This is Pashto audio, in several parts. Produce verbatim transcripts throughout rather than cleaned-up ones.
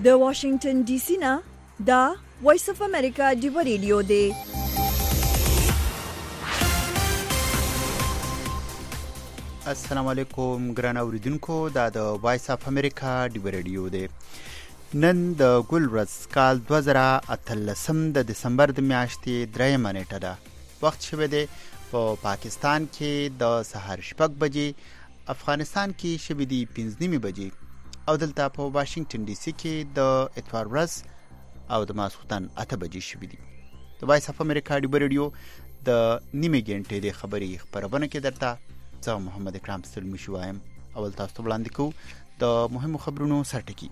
د واشنگټن ډي سي نه دا وایس اف امریکا ډیو ریډیو دی. السلام علیکم ګران اوریدونکو، دا د وایس اف امریکا ډیو ریډیو دی. نن د ګل ورځ کال دوه زره اتلسم د دسمبر د میاشتې دریمه نیټه ده. وخت شوی دی په پا پاکستان کې د سهار شپږ بجې، افغانستان کې شوی دی پنځه نیمې بجې، او دلته په واشنگټن ډي سي کې د اتوار ورځ او د ماسخوتن اته بجې شوی دی. د وایس اف امریکا ډیو ریډیو د نیمې ګنټې د خبري خبرونه کې درته زه محمد اکرام ستړی شو وایم. اول تاسو ته وړاندې کوو د مهمو خبرونو سرټکی.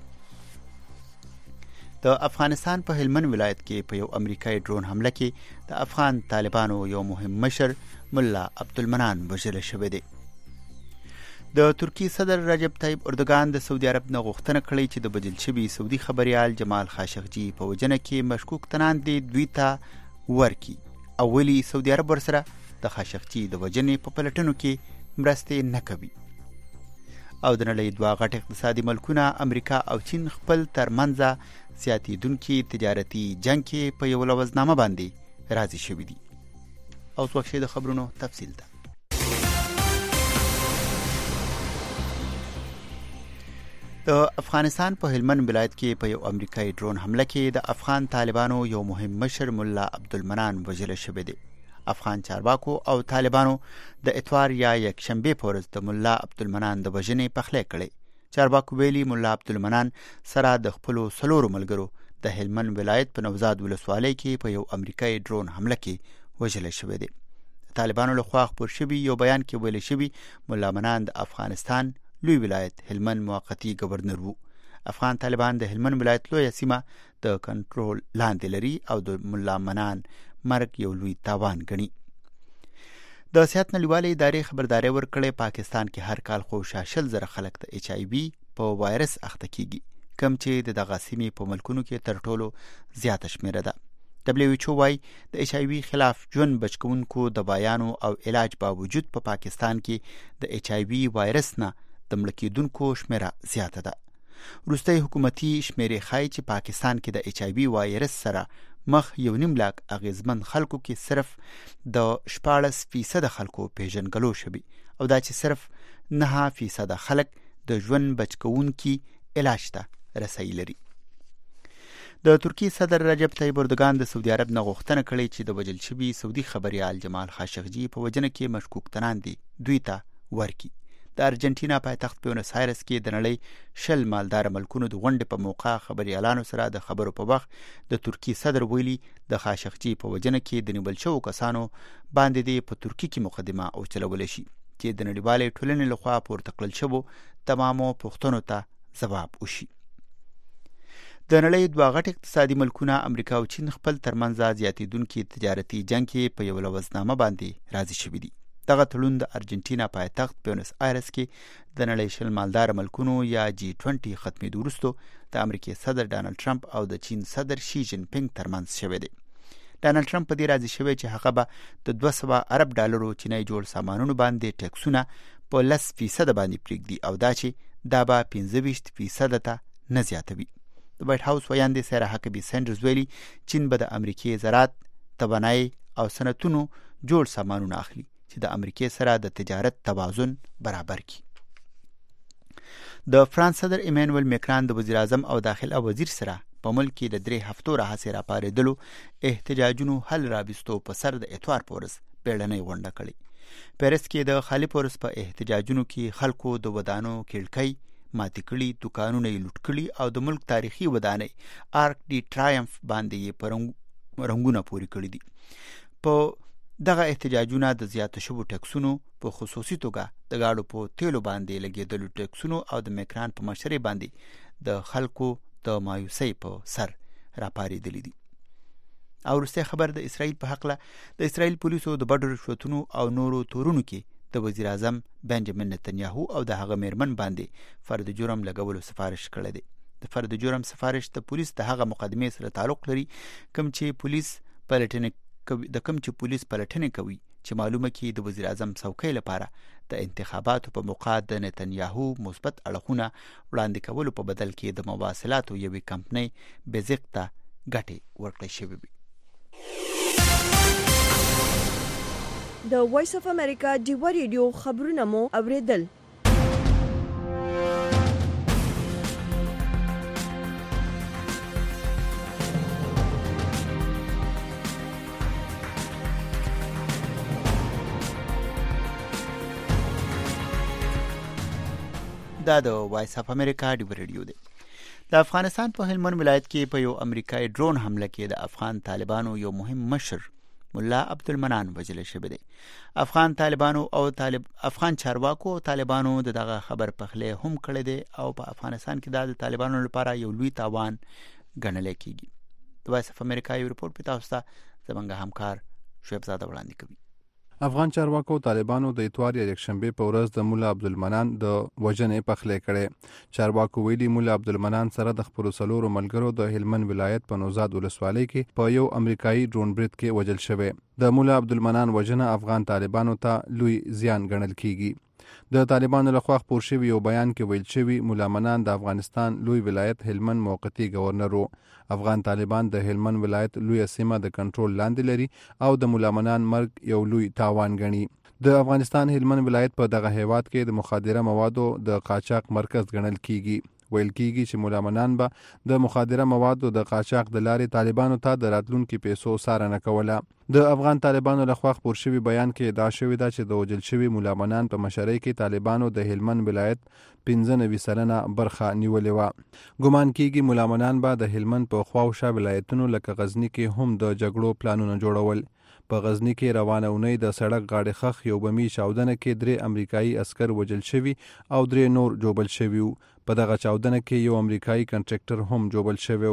د افغانستان په هلمند ولایت کې په یو امریکایي ډرون حمله کې د افغان طالبانو یو مهم مشر ملا عبدالمنان وژل شوی دی. د ترکی صدر رجب طیب اردوغان د سعودي عرب نه غوښتنه کړې چې د وژل شوي سعودي خبريال جمال خاشقجي په وژنه کې مشکوک تنان دي دوی ته ورکي، او ولی سعودي عرب ورسره د خاشقجي د وژنې په پلټنو کې مرستې نه کوي. او د نړۍ دوه غټ اقتصادي ملکونه امریکا او چین خپل ترمنځ زیاتېدونکي تجارتي جنګ کې په یو لوزنامه باندې راضي شوي دي. او څو وخت د خبرونو تفصیل ده. د افغانستان په هلمند ولایت کې په یو امریکایي ډرون حمله کې د افغان طالبانو یو مهم مشر ملا عبدالمنان وژل شوی دی. افغان چارواکو او طالبانو د اتوار یا یک شنبه په ورځ د ملا عبدالمنان د وژنې پخلی کړی. چارواکو ویلي ملا عبدالمنان سره د خپلو څلورو ملګرو د هلمند ولایت په نوزاد ولسوالۍ کې په یو امریکایي ډرون حمله کې وژل شوی دی. طالبانو لخوا خپور شوي یو بیان کې ویل شوي ملا منان د افغانستان لوی ولایت هلمند موقتی گورنر وو. افغان طالبان د هلمند ولایت لویه سیمه د کنټرول لاندې لري او د ملا منان مرګ یو لوی تاوان ګڼي. د صحت نړیوالې ادارې خبرداری ورکړې پاکستان کې هر کال خو شل زره خلک د ایچ آی وي په وایرس اخته کیږي، کم چې د دغه سیمې په ملکونو کې تر ټولو زیاته شمیره ده. دبلیو ایچ او وايي د ایچ آی وي خلاف ژوند بچکونکو دوايانو او علاج باوجود په پا پاکستان کې د ایچ آی وي وایرس نه د مړه کېدونکو شمیره زیاته ده. وروستۍ حکومتي شمیرې ښایي چې پاکستان کې د ایچ آی وي وایرس سره مخ یو نیم لاک اغیزمن خلکو کې صرف د شپاړس فیصد خلکو پیژنګلو شوي، او دا چې صرف نه فیصد خلک د ژوند بچکونکي علاج ته رسایي لري. د ترکی صدر رجب طیب اردوغان د سعودي عرب نه غوښتنه کړې چې د وژل شوي سعودي خبريال جمال خاشقجي په وژنه کې مشکوک تنان دي دوی ته ورکي. د ارجنټینا پایتخت بونس آیرس کې د نړۍ شل مالدار ملکونو د غونډې په موقع خبريالانو سره د خبرو په وخت د ترکی صدر ویلي د خاشقجي په وژنه کې د نیول شوو کسانو باندې د په ترکی کې مقدمه او چلول شي چې د نړیوالې ټولنې لخوا پورته کړل شوو تمامو پوښتنو ته ځواب وشي. د نړۍ دوه غټ اقتصادي ملکونه امریکا او چین خپل ترمنځ زیاتېدونکي تجارتي جنګ کې په یو لوزنامه باندې راضي شوي دي. دغه تړون د ارجنټینا پایتخت بونس آیرس کې د نړۍ شل مالدار ملکونو یا جی بیست ختمېدو وروسته د امریکای صدر ډانلډ ټرمپ او د چین صدر شي جین پینګ ترمنځ شوی دی. ډانلډ ټرمپ په دې راضي شوی چې هغه به د دوه سوه ارب ډالرو چینی جوړ سامانونو باندې ټیکسونه په لس فیصد باندې پرېږدي، او دا چې دا به پنځه ویشت فیصد ته نه زیاتوي. د وایټ هاوس ویاندې سیرا هکبي سینډرز ویلي چین به د امریکای زراعت، توانایي او صنعتونو جوړ سامانونه اخلي چې د امریکای سره د تجارت توازن برابر کړي. د فرانس صدر ایمانوئل میکران د وزیر اعظم او داخله وزیر سره په ملک کې د درې هفتو راهیسې راپارېدلو احتجاجونو حل راوستو په سر د اتوار په ورځ بیړنۍ غونډه کړې. پیرس کې د خالي پورس په احتجاجونو کې خلکو د ودانو کړکۍ ماتې کړي، دوکانونه یې لوټ کړي او د ملک تاریخي ودانۍ آرک ډي ټرایمف باندې یې په رنګونه پورې کړي دي. په دغه احتجاجونه د زیاتو شوو ټیکسونو په خصوصي توګه د گاډو په تیلو باندې لګېدلو ټیکسونو او د میکران په مشرۍ باندې د خلکو د مایوسۍ په سر راپارېدلي دي. او وروستی خبر د اسرائیل په هکله د اسرائیل پولیسو د بډو رشوتونو او نورو تورونو کې د وزیر اعظم بنجامین نتنیاهو او د هغه میرمن باندې فرد جرم لګولو سفارش کړی دی. د فرد جرم سفارش د پولیس د هغه مقدمې سره تعلق لري کوم چې پولیس پلټنې د کوم چې پولیس پلټنې کوي چې معلومه کړي د وزیر اعظم څوکۍ لپاره د انتخاباتو په موقع د نتنیاهو مثبت اړخونه وړاندې کولو په بدل کې د مواصلاتو یوې کمپنۍ بزق ته ګټې ورکړې شوې وي. د وایس اف امریکا ډیوا ریډیو خبرونه مو اوریدل. دا د وایس اف امریکا ډیوا ریډیو دی. د افغانستان په هلمند ولایت کې په یو امریکایي ډرون حمله کې د افغان طالبانو یو مهم مشر ملا عبدالمنان وژل شوی دی. افغان طالبانو او طالب افغان چارواکو او طالبانو دغه خبر پخله هم کړی دی او په افغانستان کې د طالبانو لپاره یو لوی تاوان ګڼل کېږي. د وایس اف امریکا یو رپورټ په تاسو ته زمونږ همکار شعیب زاده وړاندې کوي. افغان چارواکو طالبانو د اتوار یا یکشنبه په ورځ د مولا عبدالمنان د وژنې پخلی کړي. چارواکو ویلي مولا عبدالمنان سره د خپلو څلورو ملګرو د هلمند ولایت په نوزاد ولسوالۍ کې په یو امریکایي ډرون برید کې وژل شوی. د مولا عبدالمنان وژنه افغان طالبانو ته لوی زیان ګڼل کیږي. د طالبانو لخوا خپور شوی یو بیان کې ویل شوی مولا منان د افغانستان لوی ولایت هلمند موقتی گورنر وو. افغان طالبان د هلمند ولایت لوی سیمه د کنټرول لاندې لري او د مولا منان مرګ یو لوی تاوان ګڼي. د افغانستان هلمند ولایت په دغه هیواد کې د مخدره موادو د قاچاق مرکز ګڼل کیږي. ویل کیږي چې مولا منان به د مخدره موادو د قاچاق د لارې طالبانو ته د راتلونکو پیسو څارنه کوله. د افغان طالبانو لخوا خپور شوی بیان کې ادعا شوې ده چې د وژل شوي مولا منان په مشرۍ کې طالبانو د هلمند ولایت پنځه نوي سلنه برخه نیولې وه. ګمان کیږي مولا منان به د هلمند په خواوشا ولایتونو لکه غزني کې هم د جګړو پلانونه جوړول. په غزني کې روانه اونۍ د سړک غاړې خخ یو بمي چاودنه کې درې امریکایي عسکر وژل شوي او درې نور جوبل شوي. په دغه چاودنه کې یو امریکایي کنټریکټر هم جوبل شوی.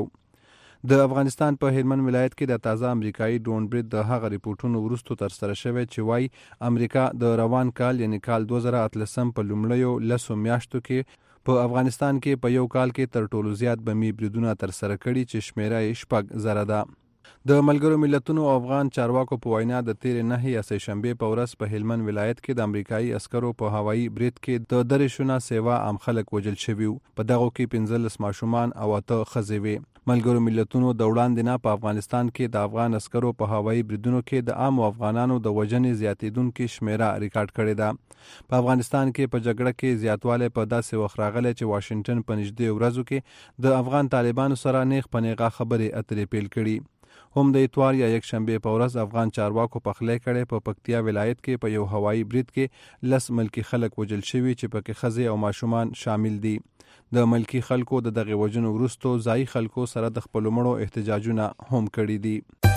د افغانستان په هلمند ولایت کې د تازه امریکایي ډرون برید د هغه ریپورټونو وروسته ترسره شوی چې وایي امریکا د روان کال یعنی کال دوه زره اتلسم په لومړیو لسو میاشتو کې په افغانستان کې په یو کال کې تر ټولو زیات بمي بریدونه ترسره کړي چې شمیره یې شپږ زره ده. د ملګرو ملتونو او افغان چارواکو په وینا د تیرې نهې یا سه شنبې په ورځ په هلمند ولایت کې د امریکایي عسکرو په هوایي برید کې د دریشونه سیوا عام خلک وژل شوي. په دغو کې پنځلس ماشومان او اته ښځې وې. ملګرو ملتونو د وړاندې نه په افغانستان کې د افغان عسکرو په هوایي بریدونو کې د عامو افغانانو د وژنې زیاتېدونکې شمیره ریکارډ کړې ده. په افغانستان کې په جګړه کې زیاتوالی په داسې وخت راغلی چې واشنګټن په نږدې ورځو کې د افغان طالبانو سره نیغ په نیغه خبرې اترې پیل کړي. هم د اتوار یا یک شنبې په ورځ افغان چارواکو پخلی کړی په پکتیا ولایت کې په یو هوایي برید کې لس ملکی خلک وژل شوي چې پکې ښځې او ماشومان شامل دي. د ملکی خلکو د دغه وژنو وروسته ځایي خلکو سره د خپلو مړو احتجاجونه هم کړي دي.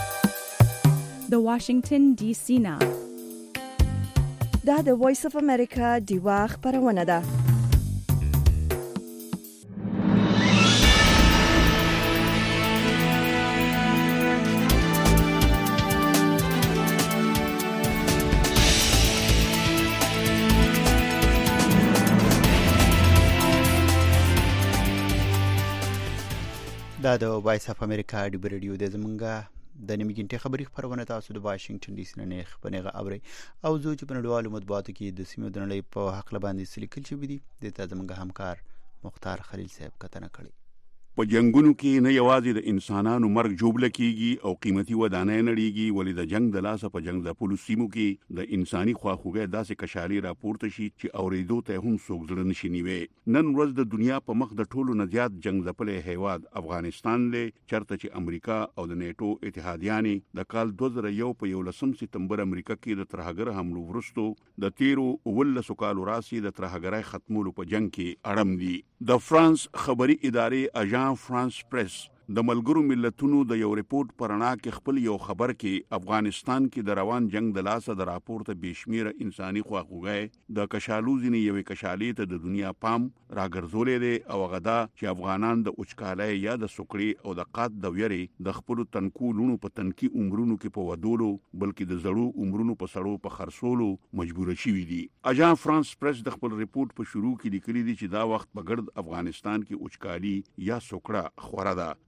د واشنګټن ډي سي نه دا د وایس اف امریکا ډیوا خبرونه ده. دا د وایس اف امریکا ډیوا ریډیو د زمونږه د نیمه ګنټې خبري خبرونه تاسو د واشنګټن ډي سي نه خبرونه اورئ او زه چې په نړیوالو مطبوعاتو کې د سیمې د نړۍ په حق باندې سلیکل شوی دي د تا زمونږ همکار مختار خلیل صاحب کتنه کړی. په جنگونو کې نه یوازې د انسانانو مرګ جوړل کیږي او قیمتي ودانۍ نړیږي ولې د جنگ د لاسه په جنگ د پولیسو کې د انساني خواخوږي داسې کشالي راپورته شي چې اوریدو ته هم څوک ځل نشي نیوي. نن ورځ د دنیا په مخ د ټولو نه زیات جنگ ځپلې هیواد افغانستان دی چرته چې امریکا او د نیټو اتحادیانې د کال دوه زره یو په یولسم سپتمبر امریکا کې د ترهګر حملو وروسته د تیرو ولسو کالو راسي د ترهګرۍ ختمولو په جنگ کې اړم دي. د فرانس خبري ادارې اژانس فرانس پریس د ملګرو ملتونو د یو ریپورت پرانا کې خپل یو خبر کې افغانستان کې د روان جنگ د لاسه د راپورته بشمیره انساني خواخوږي د کشالو ځینې یوې کشالې ته د دنیا پام راګرځولې دي او غدا چې افغانان د اوچکالۍ یا د سوکړې او د قات د ویري د خپل تنکو لونو په تنکی عمرونو کې په ودولو بلکې د زړو عمرونو په سړو په خرڅولو مجبور شوي دي. اژانس فرانس پریس د خپل ریپورت په شروع کې لیکلي دي چې دا وخت په ګرد افغانستان کې اوچکالي یا سوکړه خوره ده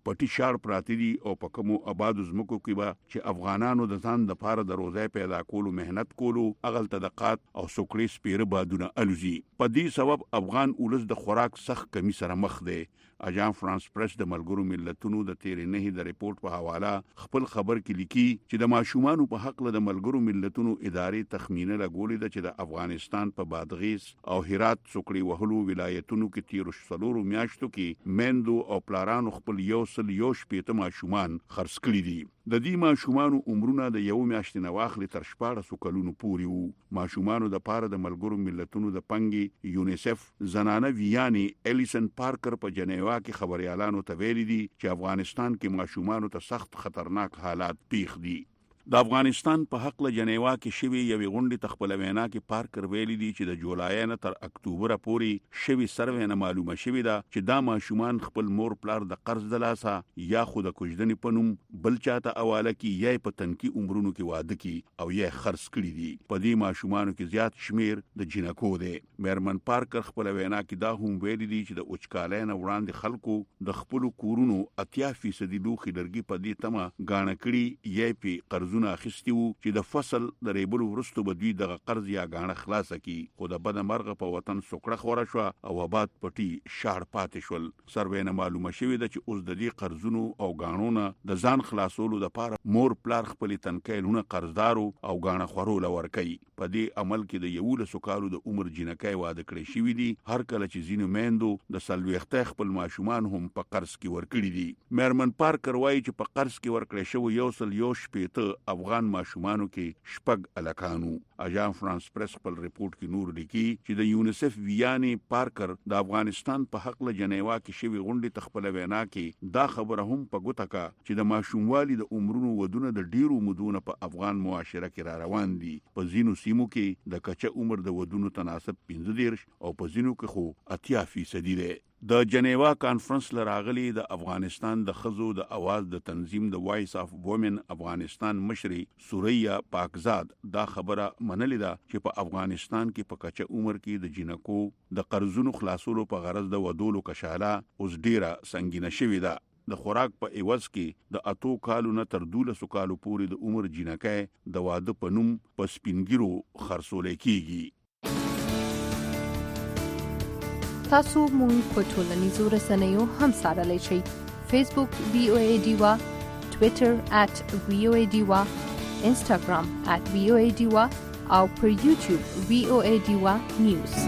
پټي شاړ پراته دي او په کومو آبادو ځمکو کې به چې افغانانو د ځان د پاره د روزۍ پیدا کولو مهنت کولو اغل تدقات او سوکړې سپیره بادونه الوزي. په دې سبب افغان اولس د خوراک سخت کمی سره مخ دی. اجان فرانس پریس د ملګرو ملتونو د تیرې نه د ریپورت په حواله خپل خبر کې لیکي چې د ماشومانو په حق له د ملګرو ملتونو ادارې تخمینه لګولې ده چې د افغانستان په بادغیس او هرات سوکړې وهلو ولایتونو کې تیر شلورو میاشتو کې میندو او پلارانو خپل یو سل یو شپېته ماشومان خرڅ کړي دي. د دې ماشومانو عمرونه د یو میاشتې نه واخلې تر شپاړسو کلونو پورې وو. ماشومانو د پاره د ملګرو ملتونو د پنګي یونیسف زنانه ویانی الیسن پارکر په جنیوا کې خبريالانو ته ویلي دي چې افغانستان کې ماشومانو ته سخت خطرناک حالات پیښ دي. د افغانستان په حق له جنیوا کې شوی یوې غونډې تخپل وینا کې پارکر ویلي دي چې د جولای نه تر اکتوبر پورې شوی سروې نه معلومه شوی ده چې دا ماشومان خپل مور پلار د قرض د لاسه یا خو د کوژدنې په نوم بل چاته حواله کی یا په تنکی عمرونو کې واده کی او یې خرڅ کړي دي. په دې ماشومانو کې زیات شمیر د جنکو دی. میرمن پارکر خپل وینا کې دا هم ویلي دي چې د اوچکالۍ نه وړاندې خلکو د خپل کورونو اتیا فیصد لوخي لرګي په دې تمه غاڼه کړي یې په قرض اخیستی وو چې د فصل د ریبلو وروسته به دوی دغه قرض یا غاڼه خلاص کی. خو د بد مرغه په وطن سوکړه خوره شو او آباد پټي شاړ پاتې شول. سروې نه معلومه شوې ده چې اوس د دې قرضونو او غاڼونو د ځان خلاصولو لپاره مور پلار خپل تنکیلونه قرضدارو او غاڼه خورو لور کوي. په دې عمل کې د یولسو کالو د عمر جنکای واده کړی شوی دي. هر کله چې زینو میندو د سلويخته خپل ماشومان هم په قرض کې ورکړي دي. میرمن پارکر وایي چې په قرض کې ورکړی شو یو سل یو شپېته افغان ماشومانو کې شپږ الکانو. اجان فرانس پریس خپل ریپورت کې نور لیکي چې د یونیسف ویانی پارکر د افغانستان په حق له جنیوا کې شوی غونډې تخپل وینا کې دا خبره هم په ګوته کا چې د ماشوموالي د عمرونو ودونه د ډیرو مدونه په افغان معاشره کې را روان دي. په زینو سیمو کې د کچه عمر د ودونو تناسب پنځه دېرش او په زینو کې خو اتیا فیصدي دی. د جنیوا کانفرنس لراغلی د افغانستان د خزو د اواز د تنظیم د وایس اف وومن افغانستان مشري سوریا پاکزاد دا خبره منلې ده چې په افغانستان کې په کچه عمر کې د جنکو د قرضونو خلاصولو په غرض د ودولو کشاله اوس ډیره سنگینه شوې ده. د خوراک په ایواز کې د اتو کالو نه تر دولسو کالو پورې د عمر جنکای د واده په نوم په سپینګیرو خرڅول کیږي. تاسو مونږ په ټولنیزو رسنیو هم سره شئ. فیسبوک وی او ای ډیوا، ټویټر ات وی او ای ډیوا، انسټاګرام ات وی او ای ډیوا او پر یوټیوب وی او ای ډیوا نیوز.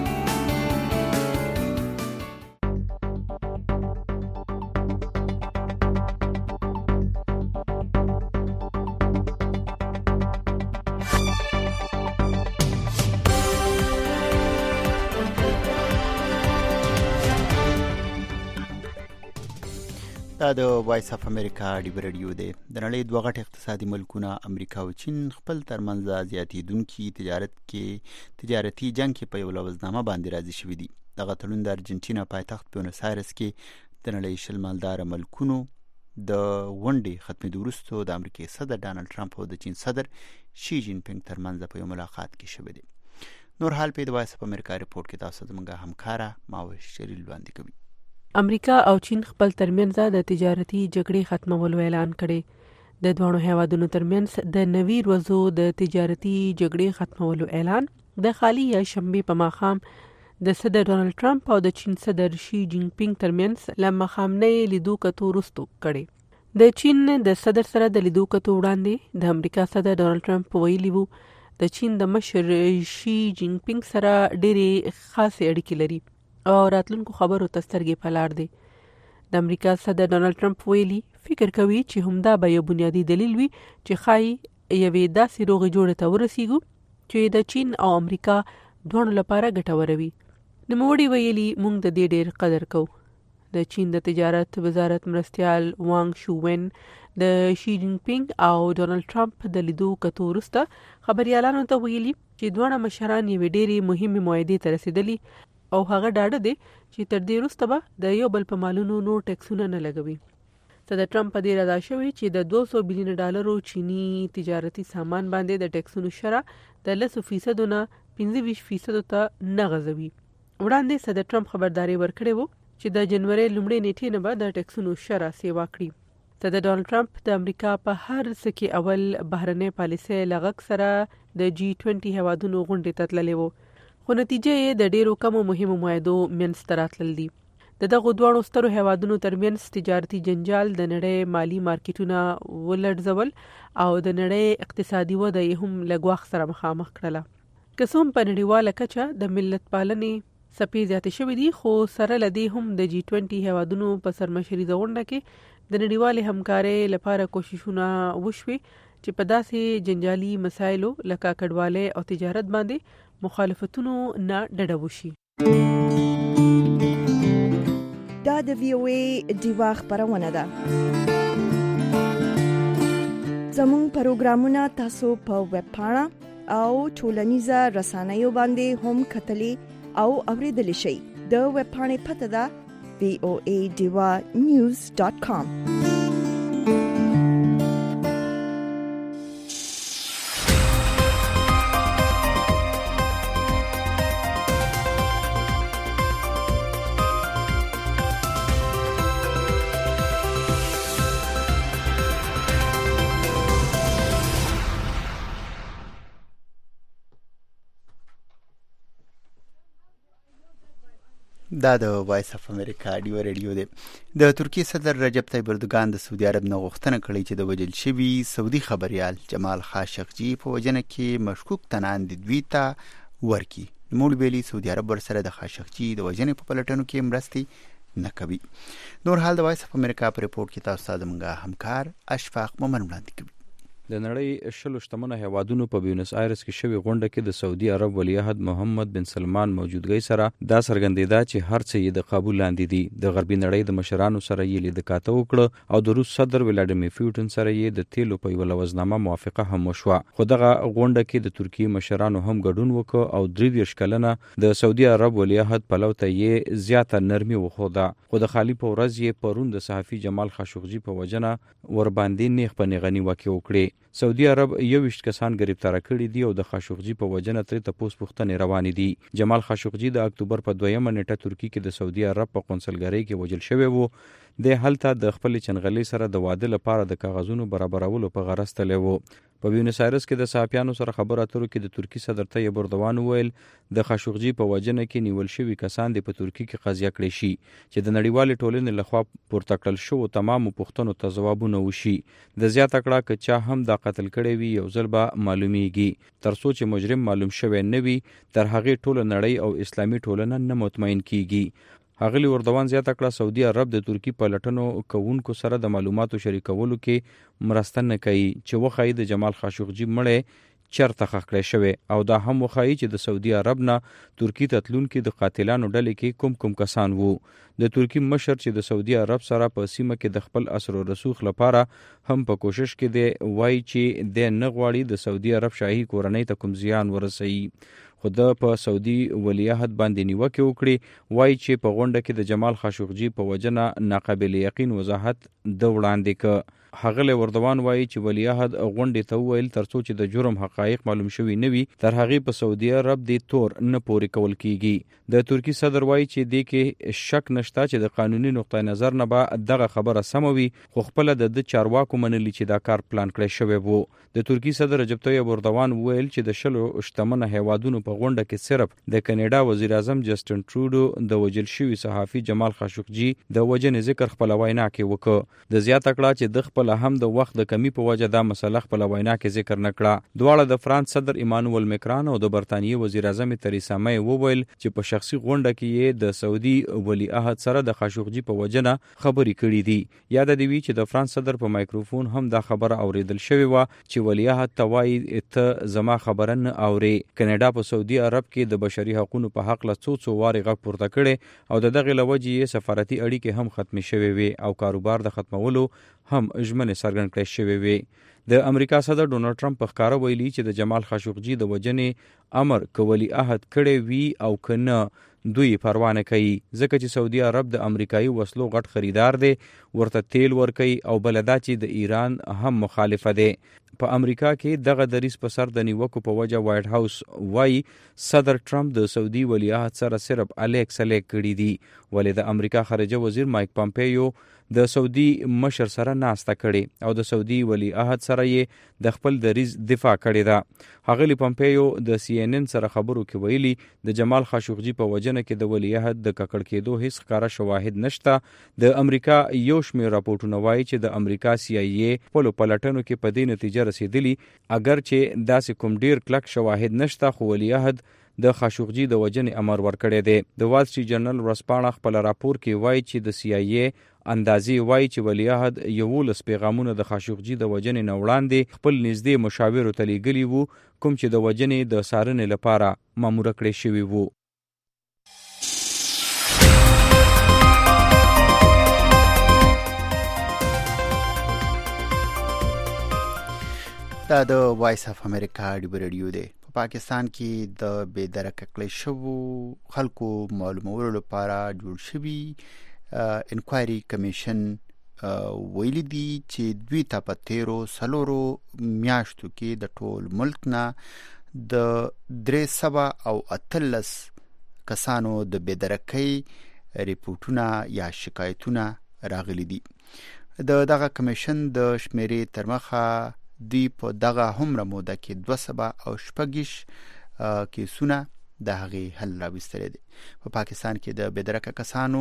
دا د وایس اف امریکا ډیو رادیو دی. د نړۍ دوه غټ اقتصادي ملکونه امریکا او چین خپل ترمنځ زیاتېدونکي تجارت کې تجارتي جنگ کې په یو لوزنامه باندې راضي شوي دي. دغه تړون د ارجنټینا پایتخت بونس آیرس کې د نړۍ شل مالدار ملکونو د غونډې ختمېدو وروسته د امریکا صدر ډانلډ ټرمپ او د چین صدر شي جین پینګ ترمنځ په یو ملاقات کې شوی دی. نور حال په د وایس اف امریکا ریپورت کې تاسو زموږ همکاره ماوش شریل وړاندې کوي. امریکا او چین خپل ترمنځ د تجارتي جګړې ختمولو اعلان کړي. د دوه هیوادونو ترمنځ د نوي ورځو د تجارتي جګړې ختمولو اعلان د خالي یا شنبه په ماښام د صدر ډانلډ ټرمپ او د چین صدر شي جین پینګ ترمنځ لمخامنۍ لیدو کتو وروسته کړي. د چین د صدر سره د لیدو کتو وړاندې د امریکا صدر ډانلډ ټرمپ ویلي وو د چین د مشر شي جین پینګ سره ډېرې خاصې اړیکې لري او راتلونکو خبرو ته سترګې په لار دی. د امریکا صدر ډانلډ ټرمپ ویلي فکر کوي چې همدا به یو بنیادی دلیل وي چې ښایي یوې داسې روغې جوړې ته ورسیږو چې د چین او امریکا دواړو لپاره ګټوره وي. نوموړي ویلي موږ د دې ډېر قدر کوو. د چین د تجارت وزارت مرستیال وانګ شوون د شي جین پینګ او ډانلډ ټرمپ د لیدو کتو وروسته خبريالانو ته ویلي چې دواړه مشران یوې ډېرې مهمې معاهدې ته رسیدلي او هغه ډاډه دی چې تر دې وروسته به د یو بل په مالونو نور ټیکسونه نه لګوي. صدر ټرمپ په دې راضي شوی چې د دوه سوه بلین ډالرو چینی تجارتي سامان باندې د ټیکسونو شرح د لس فیصد نه پنځه ویشت فیصد ته نه غځوي. وړاندې صدر ټرمپ خبرداري ورکړې وو چې د جنوري لومړۍ نیټې نه به د ټیکسونو شرح سیوا کړي. ته د ډونالد ټرمپ د امریکا په هر څه کې اول بهرنۍ پالیسي لغک سره د جی بیس هیوادونو غونډې ته تللی وو، خو نتیجه یې د ډیرو کمو مهمو معاهدو منځ ته راتلل دي. د دغو دواړو سترو هیوادونو ترمنځ تجارتي جنجال د نړۍ مالی مارکیټونه ولړزول او د نړۍ اقتصادي وده یې هم له ګواښ سره مخامخ کړله. که څه هم په نړیواله کچه د ملت پالنې څپې زیاتې شوې دي، خو سره له دې هم د جی بیس هیوادونو په سرمشریزه غونډه کې د نړیوالې همکارۍ لپاره کوششونه وشوي چې په داسې جنجالي مسایلو لکه کډوالۍ او تجارت باندې مخالفتونو نه ډډه وشي. دا د وی او ای ډیوا خبرونه ده. زموږ پروګرامونه تاسو په ویب پاڼه او ټولنیزه رسنیو باندې هم کتلی او اوریدلی شئ. د ویب پاڼې پته ده وی او ای ډیوا نیوز ډاٹ کام. دا د وایس اف امریکا ډیو ریډیو دی. د ترکیه صدر رجب طیب اردوغان د سعودي عرب نه غوښتنه کړې چې د وژل شوي سعودي خبريال جمال خاشقجي په وژنه کې مشکوک تنان د دوی ته ورکړي. نوموړي ویلي سعودي عرب ورسره د خاشقجي د وژنې په پلټنو کې مرستې نه کوي. نور حال د وایس اف امریکا په ریپورت کې تاسو ته زموږ همکار اشفاق مومن وړاندې کوي. د نړۍ شلو شتمنه هیوادونو په بیونس آیرس کې شوی غونډه کې د سعودي عرب ولیعهد محمد بن سلمان موجودګۍ سره دا څرګندېده چې هر څه یې د قابو لاندې دي. د غربي نړۍ د مشرانو سره یې لید کاته وکړه او د روس صدر ولادیمیر پوتین سره یې د تیلو په یوه لوزنامه موافقه هم وشوه. خو دغه غونډه کې د ترکیې مشرانو هم ګډون وکړ او درې دېرش کلنه د سعودي عرب ولیعهد پلو ته یې زیاته نرمي وښوده. خو د خالي په ورځ یې پرون د صحافي جمال خاشقجي په وجنه ورباندې نیغ په نیغني واقع وکړي. سعودي عرب یوویشت کسان گرفتار کړي دي او د خاشقجي په وجنه ترې تپوس پوښتنې روانې دي. جمال خاشقجي د اکتوبر په دویمه نیټه ترکیه کې د سعودي عرب په قونسلګرۍ کې وژل شوی وو. د هلته د خپل چنغلې سره د واده لپاره د کاغذونو برابرولو په غرض تللی وو. په بیونس آیرس کې د صحافیانو سره خبرو اترو کې د ترکیې صدر طیب اردوغان وویل د خاشقجي په وجنه کې نیول شوي کسان د په ترکیه کې قضیه کړی شي چې د نړیوالې ټولنې لخوا پورته کړل شوو تمامو پوښتنو ته ځوابونه وشي. د زیاته کړه که چا هم دا قتل کړی وي یو ځل به معلومیږي. تر څو چې مجرم معلوم شوی نه وي تر هغې ټوله نړۍ او اسلامي ټولنه نه مطمئن کیږي. ښاغلي اردوغان زیاته کړه سعودي عرب د ترکیې په لټنو کوونکو سره د معلوماتو شریکولو کې مرسته نه کوي چې وښایي د جمال خاشقجي مړی چېرته ښخ کړی شوی او دا هم وښایي چې د سعودي عرب نه ترکیې ته تلونکي د قاتلانو ډلې کې کوم کوم کسان وو. د ترکیې مشر چې د سعودي عرب سره په سیمه کې د خپل اثر و رسوخ لپاره هم په کوشش کې دی وایي چې د نه غواړي د سعودي عرب شاهي کورنۍ ته کوم زیان ورسوي. خو د په سعودي ولیعهد باندې نیوکې وکړي. وایي چې په غونډه کې د جمال خاشقجي په وجنه ناقابل یقین وضاحت د وړاندې ک. ښاغلی اردوغان وایي چې ولیعهد غونډې ته وویل تر څو چې د جرم حقایق معلوم شوي نه وي تر هغې په سعودي عرب د تور نه پورې کول کیږي. د ترکیې صدر وایي چې دې کې شک نشته چې د قانوني نقطه نظر نه به دغه خبره سمه وي، خو خپله د ده چارواکو منلي چې دا کار پلان کړی شوی وو. د ترکیې صدر رجب طیب اردوغان وویل چې د شلو شتمنه هیوادونو په غونډه کې صرف د کینیډا وزیر اعظم جسټن ټروډو د وژل شوي صحافي جمال خاشقجي د وژنې ذکر خپله وینا کې وکړ. د زیاته کړه چې د خپله هم د وخت د کمی په وجه دا مسله خپله وینا کې ذکر نه کړه. دواړه د فرانس صدر ایمانوئل مکران او د برطانیې وزیر اعظم تریسا مې وویل چې په شخصي غونډه کې یې د سعودي ولیعهد سره د خاشقجي په وجنه خبرې کړې دي. یاد دې وي چې د فرانس صدر په مایکروفون هم دا خبره اوریدل شوې وه چې ولیعهد ته وایي ته زما خبره نه اورې. کینیډا په سعودي عرب کې د بشري حقونو په حق له څو څو وارې غږ پورته کړی او د دغې له وجې یې سفارتي اړیکې هم ختمې شوې وې او کاروبار د ختمولو هم ژمنې څرګند کړی شوې وې. د امریکا صدر ډونالد ټرمپ په ښکاره ویلي چې د جمال خاشقجي د وژنې امر که ولیعهد کړی وي او که نه دوی پروا نه کوي ځکه چې سعودي عرب د امریکایي وسلو غټ خریدار دی، ورته تیل ورکوي او بلدا چې د ایران هم مخالفه دی. په امریکا کې دغه دریځ په سر د نیوکو په وجه وایټ هاوس وایي صدر ټرمپ د سعودي ولیعهد سره صرف الیک سلیک کړي دي، ولې د امریکا خارجه وزیر مایک پامپیو د سعودي مشر سره ناسته کړي او د سعودي ولیعهد سره یې د خپل دریځ دفاع کړې ده. ښاغلي پامپیو د سی ان ان سره خبرو کې ویلي د جمال خاشقجي په وجنه کې د ولیعهد د ککړ کېدو هیڅ ښکاره شواهد نشته. د امریکا یو شمېر راپورټونه وایي چې د امریکا سی آی ای خپلو پلټنو کې په دې نتیجه رسیدلی اگر چې داسې کوم ډیر کلک شواهد نشته خو ولیعهد د خاشقجي د وجنې امر ورکړی دی. د وال سټریټ جرنل ورځپاڼه خپل راپور کې وایي چې د سی آی ای اندازې وایي چې ولیعهد یولس پیغامونه د خاشقجي د وجنې نه وړاندې خپل نږدې مشاورو ته لیږلي وو کوم چې د وجنې د څارنې لپاره ماموره کړی شوي وو. دا د وایس اف امریکا ډیو رادیو دی. په پاکستان کې د بې درکه کړی شوو خلکو معلومولو لپاره جوړ شوي انکوایري کمیشن ویلي دي چې دوی ته په تیرو څلورو میاشتو کې د ټول ملک نه د درې سوه او اتلس کسانو د بې درکۍ ریپورټونه یا شکایتونه راغلي دي. د دغه کمیشن د شمیرې تر مخه دوی په دغه هومره موده کې دوه سوه او شپږ کیسونه د هغې حل راوستلی دی. په پاکستان کې د بې درکه کسانو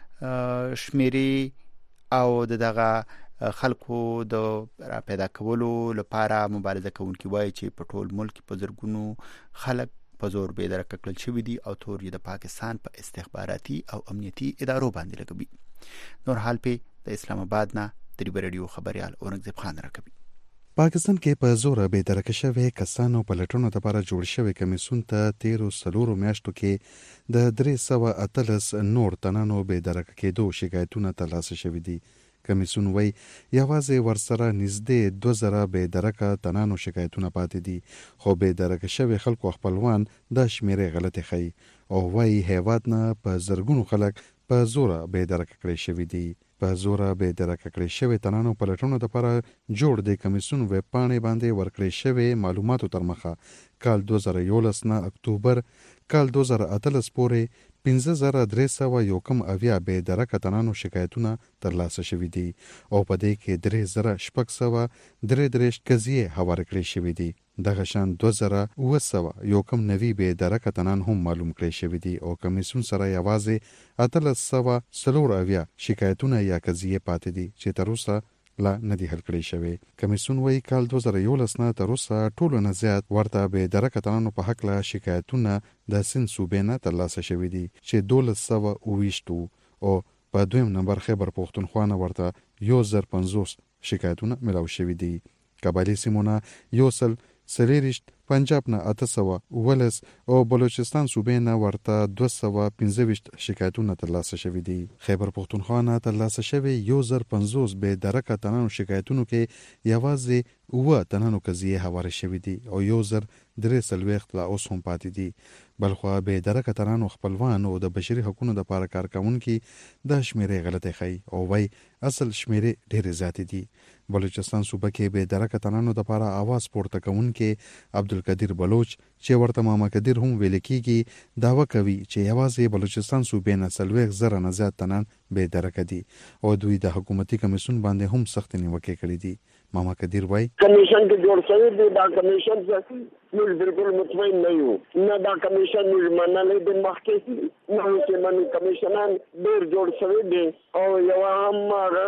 شمیرې او د دغه خلکو د پیدا کولو لپاره مبارزه کوونکي وایي چې په ټول ملک په زرګونو خلک په زور بې درکه کړل شوي دي او تور یې د پاکستان په استخباراتي او امنیتي ادارو باندې لګوي. نور حال په د اسلام آباد نه د ریبر رادیو خبريال اورنګزیب خان راکوي. پاکستان کې په زور به درکه شوی کسانو په لټونو لپاره جوړ شوی کمیسون ته تیرو سلورو میاشتو کې د درې سوه اتلس نور تنانو به درکه کېدو شکایتونه ترلاسه شوي دي. کمیسون وایي یوازې ورسره نږدې دوه زره به درکه تنانو شکایتونه پاتې دي، خو به درکه شوی خلکو خپلوان دا شمیرې غلطه ښیي او وایي هیواد نه په زرګونو خلک په زور به درکه کړی شوي دي. په زوره به درکه کړی شوی تنانو پلټونو لپاره جوړ د کمیسون ویب پاڼې باندې ورکړی شوی معلوماتو تر مخه کال دوه زره یولس نه اکتوبر کال دوه زره اتلس پورې پنځه زره درې سوه یو کم اویا به درکه تنانو شکایتونه ترلاسه شوي دي او په دې کې درې زره شپږ سوه درې دېرش قضیې هواره کړې شوي دي. دغه شان دوه زره اوه سوه یو کم نوي به درکه تنان هم معلوم کړی شوي دي او کمیسون سره یوازې اتلس سوه څلور اویا شکایتونه یا قضیې پاتې دي چې تر اوسه لا نه دي حل کړی شوی. کمیسون وایي کال دوه زره یولس نه تر اوسه ټولو نه زیات ورته به درکه تنانو په هکله شکایتونه د سند صوبې نه ترلاسه شوي دي چې دولس سوه اوویشت او په دویم نمبر خیبر پښتونخوا نه ورته یو زر پنځوس شکایتونه ملاو شوي دي. قبایلي سیمو نه یو سل څلېرویشت، پنجاب نه اته سوه اوولس او بلوچستان صوبې نه ورته دوه سوه پنځه ویشت شکایتونه ترلاسه شوي دي. خیبر پښتونخوا نه ترلاسه شوي یو زر پنځوس بې درکه تنانو شکایتونو کې یوازې اووه تنانو قضیې هواره شوي دي او یو زر درې څلوېښت لا اوس هم پاتې دي. بلخوا بې درکه تنانو خپلوان او د بشري حقونو دپاره کار کوونکي دا شمیرې غلطې ښیي او وایي اصل شمیرې ډېرې زیاتې دي. بلوچستان صوبه کې بې درکه تنانو دپاره اواز پورته کوونکی عبدالقدیر بلوچ چې ورته ماما قدیر هم ویل کېږي دعوه کوي چې یوازې بلوچستان صوبې نه څلوېښت زره نه زیات تنان بې درکه دي او دوی د حکومتي کمیسون باندې هم سختې نیوکې کړي دي. ماما قدیر وایي کمیشن کې جوړ شوی دی دا کمیشن څخه موږ بالکل مطمئن نه یو نه دا کمیشن موږ منلې د مخکې نه چې منو کمیشنان ډېر جوړ شوی دی او یو هم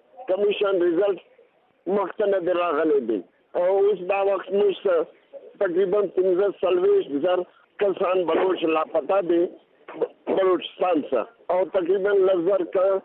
کمیشن ریزلټ مخکنه دی راغلی دی او اوس دا وخت موږ تقریبا پنځه څلوېښت زر کسان بلوچ لاپتا دي بلوچستان څخه او تقریبا لس زر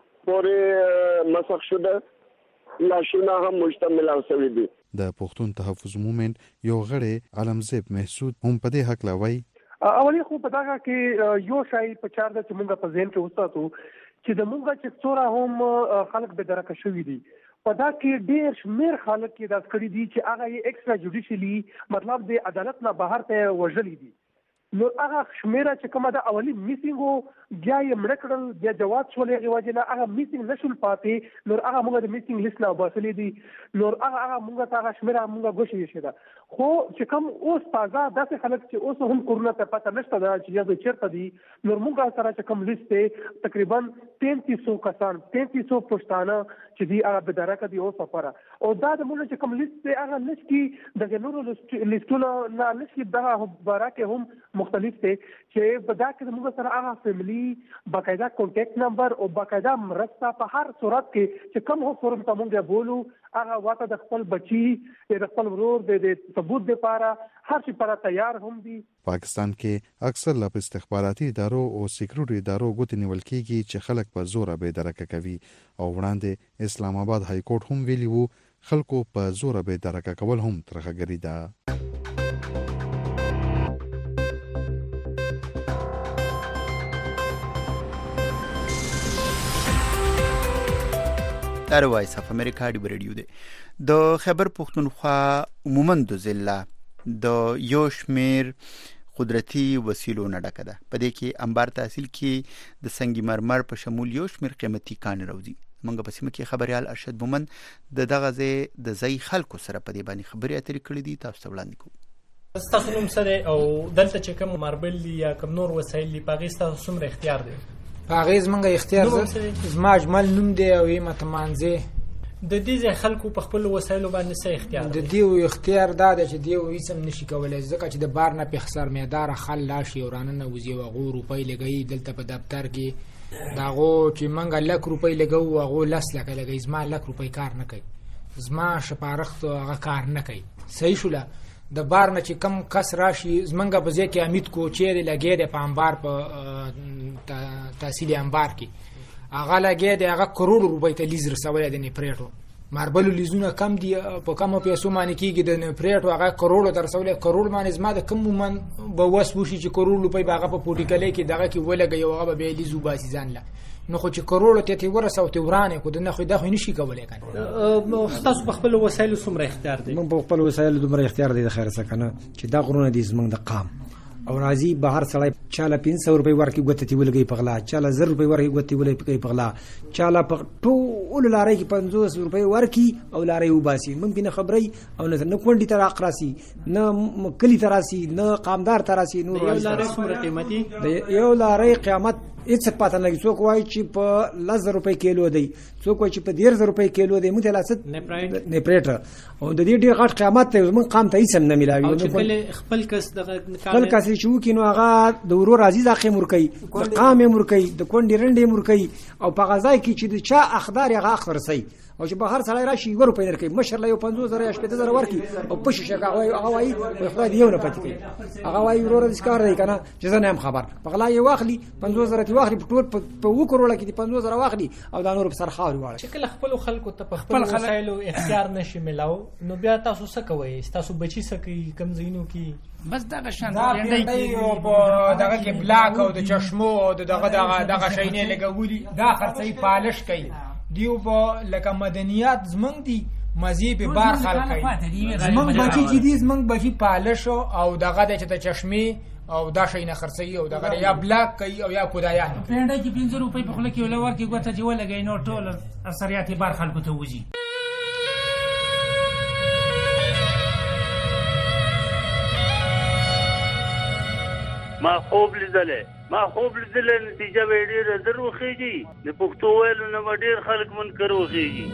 پورې مسخ شده لاشونه هم مشتمل شوي دي. د پښتون تحفظ مومنت یو غړی علمزیب محسود هم په دې حق لوي اولی خو په دغه کې یو شای په چار د چې مونږ په ذهن کې وساتو چې د مونږ چې څوره هم خلک به درکه شوي دي په دا کې ډېر شمېر خلک کې دا کړي دي چې هغه یې ایکسترا جوډیشلی مطلب د عدالت نه بهر ته وژلي دي نو هغه شمیره چې کومه د اولی میسینګ بیا یې مړ کړل بیا جواب شولې هغه وجه نه هغه میسینګ نشول پاتې نو هغه موږ د میسینګ لیست نه وباسلې دي نو هغه هغه موږ ته هغه شمیره موږ غوښې شي دا خو چې کوم اوس تازه داسې خلک چې اوس هم کورونا ته پته نشته دا چې یو چیرته دي نو موږ سره چې کوم لیست دی تقریبا تینتیس سو کسان تینتیس سو پښتانه چې دی هغه بدرکه دی اوس لپاره او دا د موږ چې کوم لیست دی هغه نشي د نورو لیستونو نه نشي دغه بارکه هم مختلف دي چې په دا کې موږ سره هغه فیملی باقاعده کانټیکټ نمبر او باقاعده مرسته په هر صورت کې چې کوم هو فورم ته موږ بولو هغه واته د خپل بچي د خپل ورور د ثبوت لپاره هر څه لپاره تیار هم دي. پاکستان کې اکثر لا استخباراتي ادارو او سکیورټي ادارو غوښتنې نیول کېږي چې خلک په زور به درکه کوي او وړاندې اسلام آباد های کورټ هم ویلی وو خلکو په زور به درکه کول هم ترخګری ده. دا وایس اف امریکا دی ریډیو دی د خبر پښتونخوا عموما د ضلع د یو شمیر قدرتي وسیلو نه ډکه ده په دې کې انبار تحصیل کې د سنگ مرمر په شمول یو شمیر قیمتي کان راوځي. منګه په سیمه کې خبريال ارشد مومن د دغه ځای د ځای خلکو سره په دې باندې خبرې اترې کړې دي. تاسو ته وړاندې کوم. تاسو نوم سره او دلته چې کوم ماربل یا کوم نور وسایل دی پاغې تاسو څومره اختیار دی؟ پاغې زمونږ اختیار زما اجمل نوم دی او یې متمانځه د دې خلکو په خپل وسایلو باندې څه اختیار د دې اختیار دا دی چې دی هیڅ نشي کولای ځکه چې د بار نه په خسر میدار خل لاشي ورانه نه وزي وغو روپۍ لګي دلته په دفتر کې داغو چې منګه لک روپۍ لګو هغه لاس لکه لګي زما لک روپۍ کار نه کوي زما شپارخت هغه کار نه کوي صحیح شوله د بار نه چې کم کس راشي زمنګ په ځای کې امید کو چې لګي د پامبار په تحصیل انبار کې هغه لګي د هغه کروڑ روپۍ ته لیز رسولای د نیپریټو ماربل لیزونه کم دی په کومو پیسو باندې کېږي د نیپریټو هغه کروڑ در رسولای کروڑ باندې زما د کم من به وس وشي چې کروڑ روپۍ باغه په پورټیکلې کې دغه کې ولګي هغه به لیزو باسي ځان لا نو خو چې کروڑ ته تی ورسو ته ورانه کو د نه خو د خو نشي کولای کنه تاسو په خپل وسایل څومره اختیار دي؟ من په خپل وسایل دومره اختیار دي د خیر څخه کنه چې دا غرونه دي زمنګ د قام او راځي بهر سړی چاله پنځه سوه روپۍ ورکې ګوتې تی ولګي پغلا چاله زر روپۍ ورکې ګوتې ولګي پغلا چاله په ټول لارې کې پنځوس روپۍ ورکې او لارې وباسي ممکن خبري او نه نه کونډي تر اقراسي نه کلی تراسي نه قامدار تراسي نور یو لارې څومره قیمتي یو لارې قیمت هیڅ پاتې نه څوک وایي چې په لس روپۍ کیلو دی څوک وایي چې په ډیر روپۍ کیلو دی موږ لاست نیپریټ او د دې ډیر غټ قیمت ته موږ قام ته هیڅ نه ملاوي خپل خپل کس دغه خپل کس چې وکینو هغه د ورور عزیز اخی مرکي د قام مرکي د کونډي رنډي مرکي او په غزا کې چې د چا اخدار هغه اخر سي او چې بهر سړی راشي ور په درکې مشر له پنځوس زره یا شپږ زره ورکی او پښه شګه وای هغه وای خدای دې یو نه پاتې کوي هغه وای ورور د ښکار دی کنه چې زه نه هم خبر په غلا یې واخلي پنځوس زره تی واخلي په ټول په وکړول کې پنځوس زره واخلي او دا نور په سر خاوري واړي چې کله خپل خلکو ته په خپل وسایلو اختیار نشي ملاو نو بیا تاسو څه کوئ تاسو بچی څه کوي کم زینو کې بس دغه شان دی او دغه کې بلاک او د چشمو او دغه دغه دغه شینې لګولي دا خرڅي پالش کوي دیو په لکه مدنیات زمنګ دي مزي به بار خلک کوي زمنګ بچی چې دي زمنګ بچی پالش او دغه د چته چشمه او دا شینه خرڅي او دغه یا بلاک کوي او یا کودایان پرنده کې پنځه روپۍ په خله کې ولور کې ګوته دی ولګي نو ټول اثریات بار خلکو ته وځي ما خوب لیدلې ما خوب لیدلې نتیجه به ډېره زر وخېږي د پښتو ویلو نه ډېر خلک منکر وخېږي.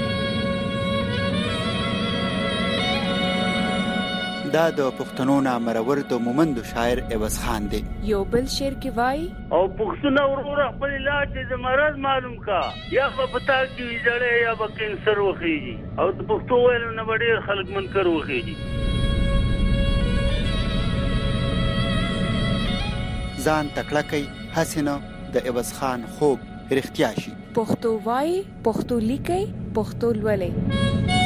دا د پښتنو نامرور د مومند شاعر عوض خان دی. یو بل شعر کې وای او پښتون ورور خپل علاج د مرض معلوم کا یا په پتا کې ویځړې یا په کینسر وخېږي او د پښتو ویلو نه ډېر خلک منکر وخېږي. ځان تکړه کوي حسینه د عوض خان خوب رښتیا شي. پښتو وای پښتو لیکي پښتو لولي.